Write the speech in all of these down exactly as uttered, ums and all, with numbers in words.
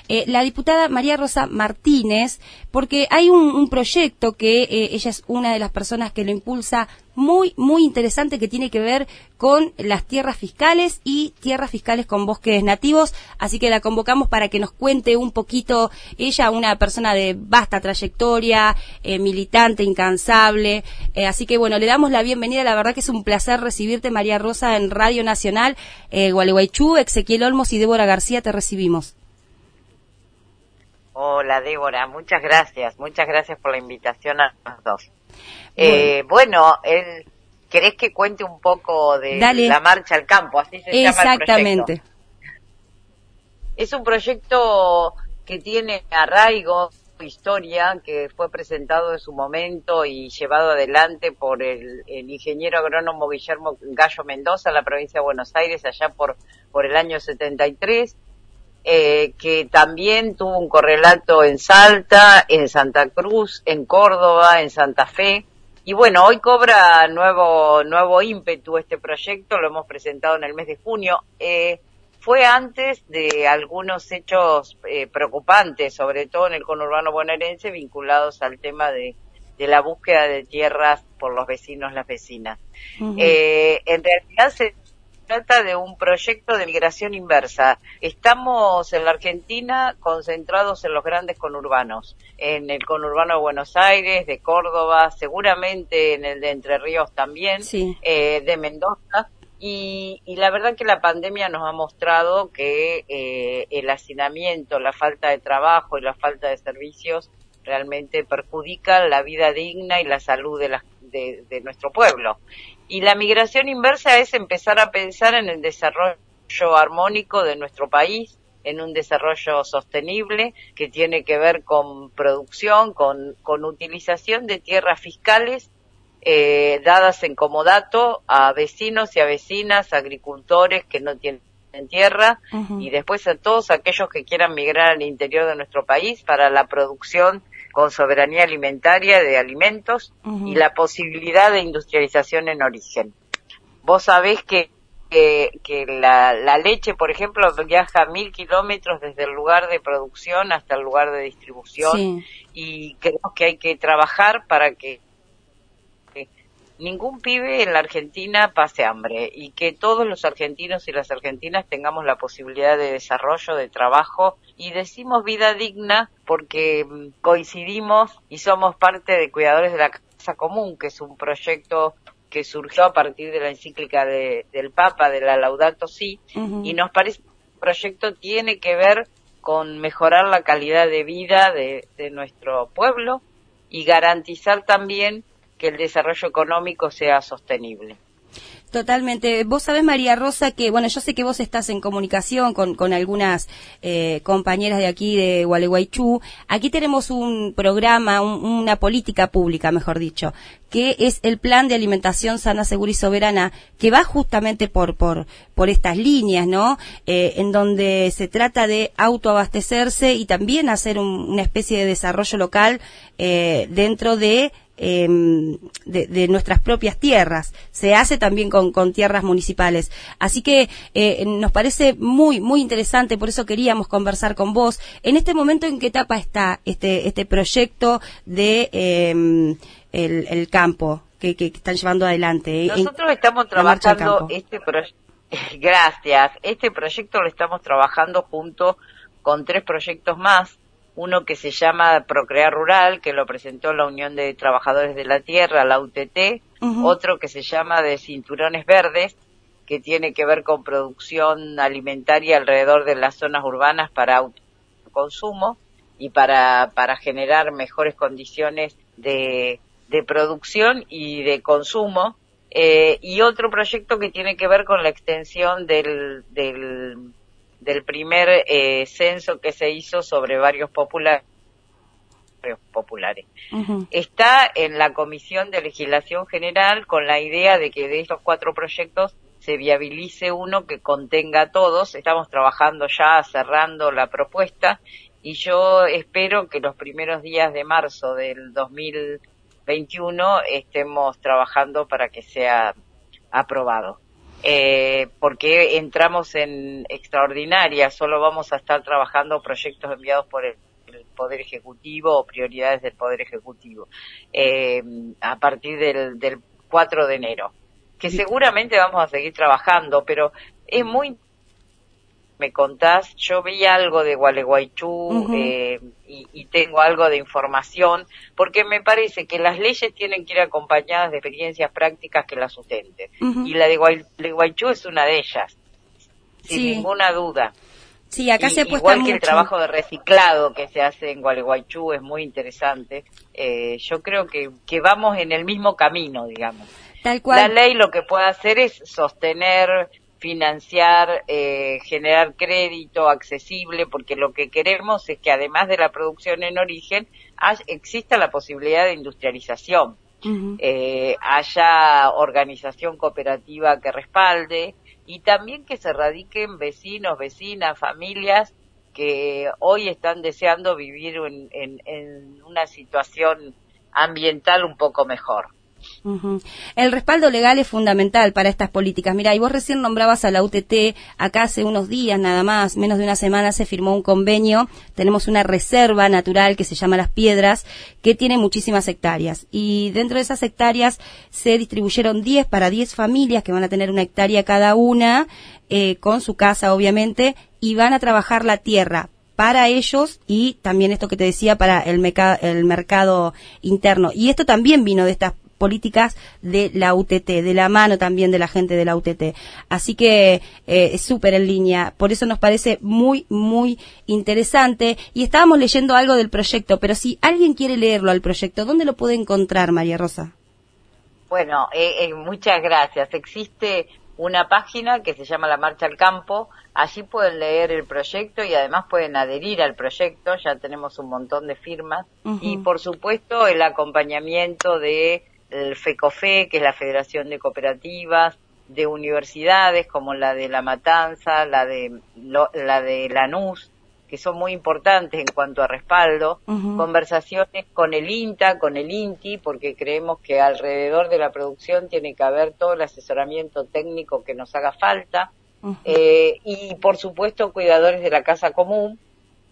eh, la diputada María Rosa Martínez, porque hay un, un proyecto que eh, ella es una de las personas que lo impulsa, muy, muy interesante, que tiene que ver con las tierras fiscales y tierras fiscales con bosques nativos, así que la convocamos para que nos cuente un poquito. Ella, una persona de vasta trayectoria, eh, militante, incansable, eh, así que bueno, le damos la bienvenida. La verdad que es un placer recibirte, María Rosa, en Radio Nacional. eh, Gualeguaychú, Ezequiel Olmos y Débora García, te recibimos. Hola, Débora, muchas gracias, muchas gracias por la invitación a los dos. Bueno, eh, bueno el, ¿querés que cuente un poco de Dale. la marcha al campo? Así se llama el proyecto. Exactamente. Es un proyecto que tiene arraigo, historia, que fue presentado en su momento y llevado adelante por el, el ingeniero agrónomo Guillermo Gallo Mendoza, en la provincia de Buenos Aires, allá por, por el año setenta y tres. Eh, que también tuvo un correlato en Salta, en Santa Cruz, en Córdoba, en Santa Fe, y bueno, hoy cobra nuevo nuevo ímpetu este proyecto. Lo hemos presentado en el mes de junio. Eh, fue antes de algunos hechos eh, preocupantes, sobre todo en el conurbano bonaerense, vinculados al tema de, de la búsqueda de tierras por los vecinos, las vecinas. Uh-huh. Eh, en realidad se trata de un proyecto de migración inversa. Estamos en la Argentina concentrados en los grandes conurbanos, en el conurbano de Buenos Aires, de Córdoba, seguramente en el de Entre Ríos también, sí. eh, de Mendoza, y, y la verdad que la pandemia nos ha mostrado que eh, el hacinamiento, la falta de trabajo y la falta de servicios realmente perjudican la vida digna y la salud de, la, de, de nuestro pueblo. Y la migración inversa es empezar a pensar en el desarrollo armónico de nuestro país, en un desarrollo sostenible que tiene que ver con producción, con, con utilización de tierras fiscales eh, dadas en comodato a vecinos y a vecinas, agricultores que no tienen tierra, uh-huh. y después a todos aquellos que quieran migrar al interior de nuestro país para la producción con soberanía alimentaria de alimentos, uh-huh. y la posibilidad de industrialización en origen. Vos sabés que, que, que la, la leche, por ejemplo, viaja mil kilómetros desde el lugar de producción hasta el lugar de distribución, sí. y creo que hay que trabajar para que ningún pibe en la Argentina pase hambre y que todos los argentinos y las argentinas tengamos la posibilidad de desarrollo, de trabajo, y decimos vida digna porque coincidimos y somos parte de Cuidadores de la Casa Común, que es un proyecto que surgió a partir de la encíclica de, del Papa, de la Laudato Si, uh-huh. y nos parece que el proyecto tiene que ver con mejorar la calidad de vida de, de nuestro pueblo y garantizar también que el desarrollo económico sea sostenible. Totalmente. Vos sabés, María Rosa, que, bueno, yo sé que vos estás en comunicación con, con algunas eh, compañeras de aquí de Gualeguaychú. Aquí tenemos un programa, un, una política pública, mejor dicho, que es el Plan de Alimentación Sana, Segura y Soberana, que va justamente por por por estas líneas, ¿no? Eh, en donde se trata de autoabastecerse y también hacer un, una especie de desarrollo local eh, dentro de Eh, de, de nuestras propias tierras. Se hace también con, con tierras municipales. Así que eh, nos parece muy, muy interesante, por eso queríamos conversar con vos. En este momento, ¿en qué etapa está este, este proyecto de eh, el, el campo que, que están llevando adelante? Nosotros estamos trabajando este proyecto. Gracias. Este proyecto lo estamos trabajando junto con tres proyectos más. Uno que se llama Procrear Rural, que lo presentó la Unión de Trabajadores de la Tierra, la U T T. Uh-huh. Otro que se llama de Cinturones Verdes, que tiene que ver con producción alimentaria alrededor de las zonas urbanas para autoconsumo y para, para generar mejores condiciones de, de producción y de consumo. Eh, y otro proyecto que tiene que ver con la extensión del... del del primer eh, censo que se hizo sobre barrios populares. populares. Uh-huh. Está en la Comisión de Legislación General con la idea de que de estos cuatro proyectos se viabilice uno que contenga a todos. Estamos trabajando ya, cerrando la propuesta, y yo espero que los primeros días de marzo del dos mil veintiuno estemos trabajando para que sea aprobado. eh, porque entramos en extraordinaria, solo vamos a estar trabajando proyectos enviados por el, el Poder Ejecutivo o prioridades del Poder Ejecutivo, eh, a partir del, del cuatro de enero, que seguramente vamos a seguir trabajando, pero es muy... me contás, yo vi algo de Gualeguaychú, uh-huh. eh, y, y tengo algo de información, porque me parece que las leyes tienen que ir acompañadas de experiencias prácticas que las sustenten. Uh-huh. Y la de Gualeguaychú es una de ellas, sin sí. ninguna duda. Sí, acá y, se apuesta igual mucho. Que el trabajo de reciclado que se hace en Gualeguaychú es muy interesante. Eh, yo creo que, que vamos en el mismo camino, digamos. Tal cual. La ley lo que puede hacer es sostener, financiar, eh, generar crédito accesible, porque lo que queremos es que además de la producción en origen, hay, exista la posibilidad de industrialización, uh-huh. eh, haya organización cooperativa que respalde y también que se radiquen vecinos, vecinas, familias que hoy están deseando vivir en, en, en una situación ambiental un poco mejor. Uh-huh. El respaldo legal es fundamental para estas políticas. Mira, y vos recién nombrabas a la U T T. Acá hace unos días nada más, menos de una semana, se firmó un convenio. Tenemos una reserva natural que se llama Las Piedras, que tiene muchísimas hectáreas. Y dentro de esas hectáreas se distribuyeron diez para diez familias que van a tener una hectárea cada una, eh, con su casa obviamente, y van a trabajar la tierra para ellos y también esto que te decía para el, meca- el mercado interno. Y esto también vino de estas políticas de la U T T, de la mano también de la gente de la U T T. Así que eh, es súper en línea, por eso nos parece muy, muy interesante. Y estábamos leyendo algo del proyecto, pero si alguien quiere leerlo al proyecto, ¿dónde lo puede encontrar, María Rosa? Bueno, eh, eh, muchas gracias. Existe una página que se llama La Marcha al Campo, allí pueden leer el proyecto y además pueden adherir al proyecto, ya tenemos un montón de firmas, uh-huh. y por supuesto el acompañamiento de el FECOFE, que es la Federación de Cooperativas, de universidades como la de La Matanza, la de lo, la de Lanús, que son muy importantes en cuanto a respaldo, uh-huh. conversaciones con el INTA, con el INTI, porque creemos que alrededor de la producción tiene que haber todo el asesoramiento técnico que nos haga falta, uh-huh. eh, y por supuesto cuidadores de la casa común,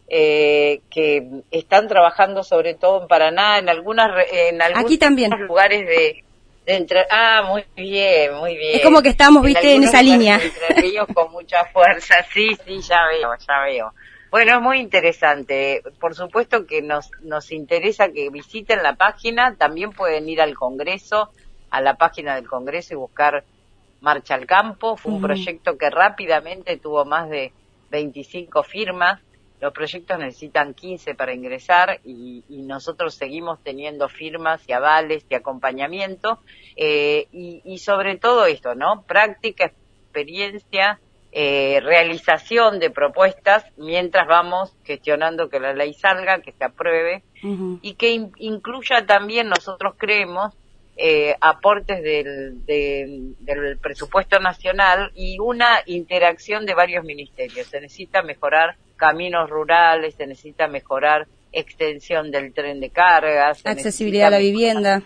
Eh, que están trabajando sobre todo en Paraná, en algunas en algunos Aquí también. lugares de, de entre ah muy bien, muy bien. Es como que estamos, viste, en, en esa línea. Entre ríos con mucha fuerza, sí, sí, ya veo, ya veo. Bueno, es muy interesante. Por supuesto que nos nos interesa que visiten la página, también pueden ir al Congreso, a la página del Congreso y buscar Marcha al Campo. Fue un uh-huh. proyecto que rápidamente tuvo más de veinticinco firmas. Los proyectos necesitan quince para ingresar y, y nosotros seguimos teniendo firmas y avales y acompañamiento, eh, y, y sobre todo esto, ¿no? Práctica, experiencia, eh, realización de propuestas mientras vamos gestionando que la ley salga, que se apruebe, uh-huh. y que in, incluya también, nosotros creemos, eh, aportes del, de, del presupuesto nacional y una interacción de varios ministerios. Se necesita mejorar caminos rurales, se necesita mejorar extensión del tren de cargas, accesibilidad a la vivienda.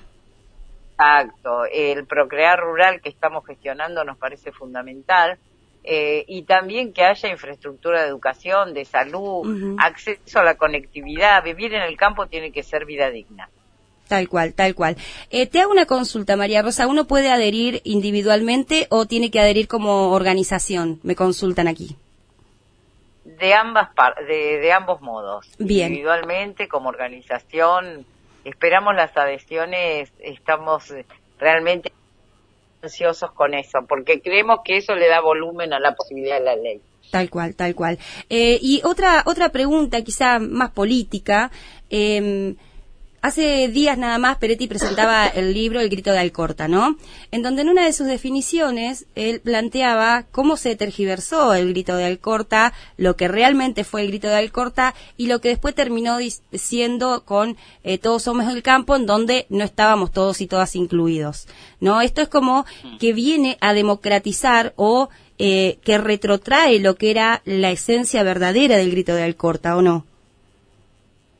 Exacto, el Procrear Rural que estamos gestionando nos parece fundamental, eh, y también que haya infraestructura de educación, de salud, uh-huh. acceso a la conectividad. Vivir en el campo tiene que ser vida digna. Tal cual, tal cual. Eh, te hago una consulta, María Rosa. ¿Uno puede adherir individualmente o tiene que adherir como organización? Me consultan aquí. De ambas par de, de ambos modos. Bien. Individualmente, como organización, esperamos las adhesiones, estamos realmente ansiosos con eso, porque creemos que eso le da volumen a la posibilidad de la ley. Tal cual, tal cual. Eh, y otra otra pregunta, quizá más política. Eh, Hace días nada más Peretti presentaba el libro El grito de Alcorta, ¿no? En donde en una de sus definiciones él planteaba cómo se tergiversó el grito de Alcorta, lo que realmente fue el grito de Alcorta y lo que después terminó siendo con eh, Todos somos del campo, en donde no estábamos todos y todas incluidos, ¿no? Esto es como que viene a democratizar o eh, que retrotrae lo que era la esencia verdadera del grito de Alcorta, ¿o no?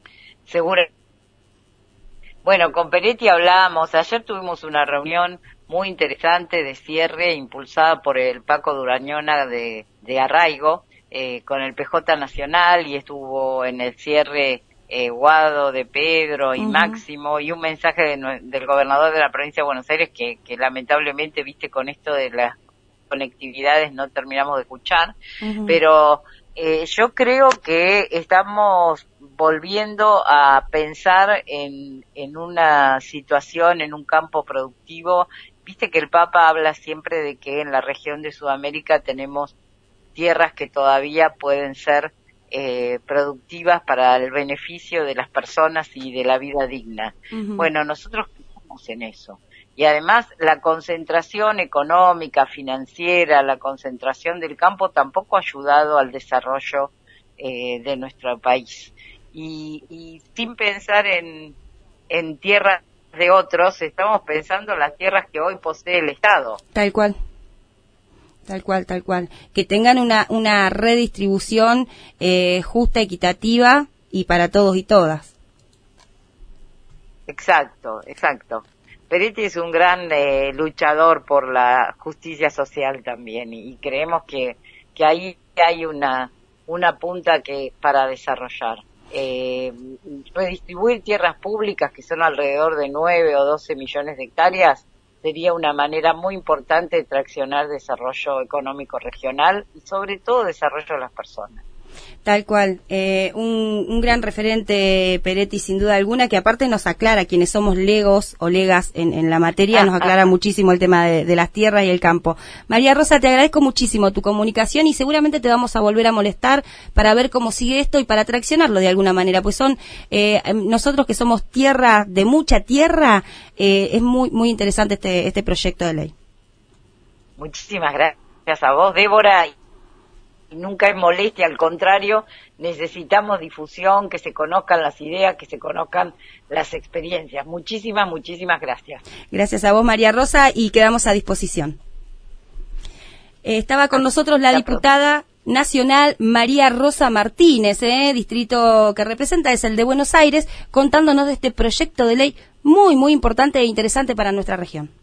Seguro. Bueno, con Peretti hablábamos, ayer tuvimos una reunión muy interesante de cierre, impulsada por el Paco Durañona de, de Arraigo, eh, con el P J Nacional, y estuvo en el cierre eh, Guado, de Pedro y uh-huh. Máximo, y un mensaje de, del gobernador de la provincia de Buenos Aires que, que lamentablemente, viste, con esto de las conectividades no terminamos de escuchar, uh-huh. pero eh, yo creo que estamos volviendo a pensar en, en una situación, en un campo productivo. Viste que el Papa habla siempre de que en la región de Sudamérica tenemos tierras que todavía pueden ser eh, productivas para el beneficio de las personas y de la vida digna. Uh-huh. Bueno, nosotros estamos en eso. Y además la concentración económica, financiera, la concentración del campo tampoco ha ayudado al desarrollo eh, de nuestro país. Y, y sin pensar en, en tierras de otros, estamos pensando en las tierras que hoy posee el Estado. Tal cual. Tal cual, tal cual. Que tengan una, una redistribución eh, justa, equitativa y para todos y todas. Exacto, exacto. Peretti es un gran eh, luchador por la justicia social también, y, y creemos que, que ahí hay una, una punta que para desarrollar. Eh, redistribuir tierras públicas, que son alrededor de nueve o doce millones de hectáreas, sería una manera muy importante de traccionar desarrollo económico regional y sobre todo desarrollo de las personas. Tal cual, eh, un, un gran referente, Peretti, sin duda alguna, que aparte nos aclara, quienes somos legos o legas en, en la materia, nos aclara muchísimo el tema de, de las tierras y el campo. María Rosa, te agradezco muchísimo tu comunicación y seguramente te vamos a volver a molestar para ver cómo sigue esto y para traccionarlo de alguna manera, pues son, eh, nosotros que somos tierra, de mucha tierra, eh, es muy, muy interesante este, este proyecto de ley. Muchísimas gracias a vos, Débora. Nunca es molestia, al contrario, necesitamos difusión, que se conozcan las ideas, que se conozcan las experiencias. Muchísimas, muchísimas gracias. Gracias a vos, María Rosa, y quedamos a disposición. Eh, estaba con nosotros la, la diputada nacional María Rosa Martínez, eh, distrito que representa es el de Buenos Aires, contándonos de este proyecto de ley muy, muy importante e interesante para nuestra región.